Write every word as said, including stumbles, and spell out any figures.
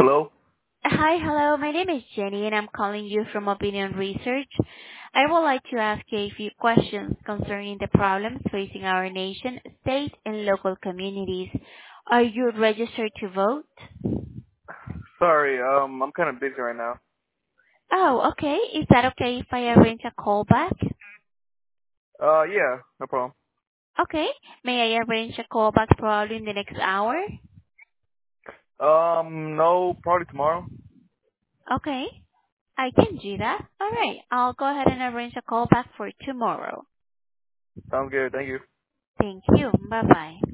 Hello? Hi, hello. My name is Jenny, and I'm calling you from Opinion Research. I would like to ask you a few questions concerning the problems facing our nation, state, and local communities. Are you registered to vote? Sorry, um, I'm kind of busy right now. Oh, okay. Is that okay if I arrange a call back? Uh, yeah, no problem. Okay. May I arrange a call back probably in the next hour? Um, no, probably tomorrow. Okay. I can do that. All right. I'll go ahead and arrange a call back for tomorrow. Sounds good. Thank you. Thank you. Bye-bye.